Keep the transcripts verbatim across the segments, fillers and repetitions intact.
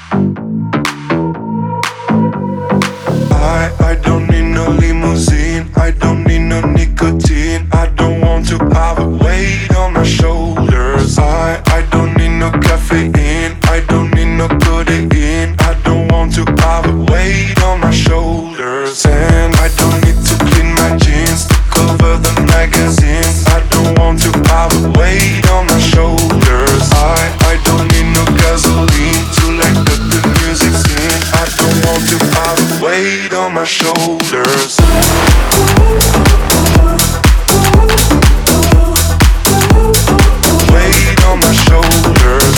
I, I don't need no limousine, I don't need no nicotine, I don't want to have a weight on my shoulders. I, I don't need no caffeine, I don't need no codeine, I don't want to have a weight on my shoulders. And I don't need to clean my jeans to cover the magazines, I don't want to have a weight on my shoulders. I, I don't need no gasoline to let the, the music sing, I don't want to have a weight on my shoulders. Weight on my shoulders.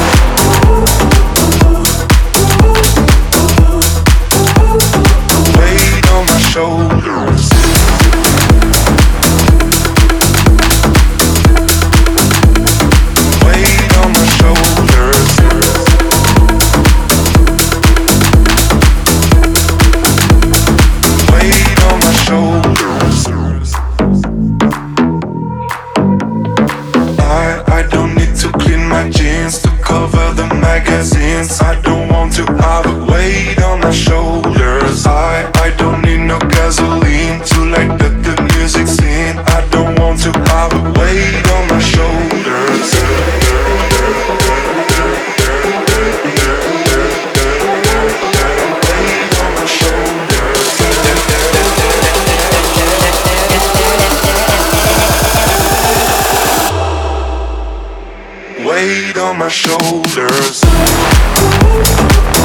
Weight on my shoulders. Weight on my shoulders. Weight on my shoulders. I, I don't need to clean my jeans to cover the magazines, I don't want to have a weight on my shoulders. I, I don't need no gasoline to light the, the music scene, I don't want to have a weight on my shoulders. Weight on my shoulders. Weight on my shoulders.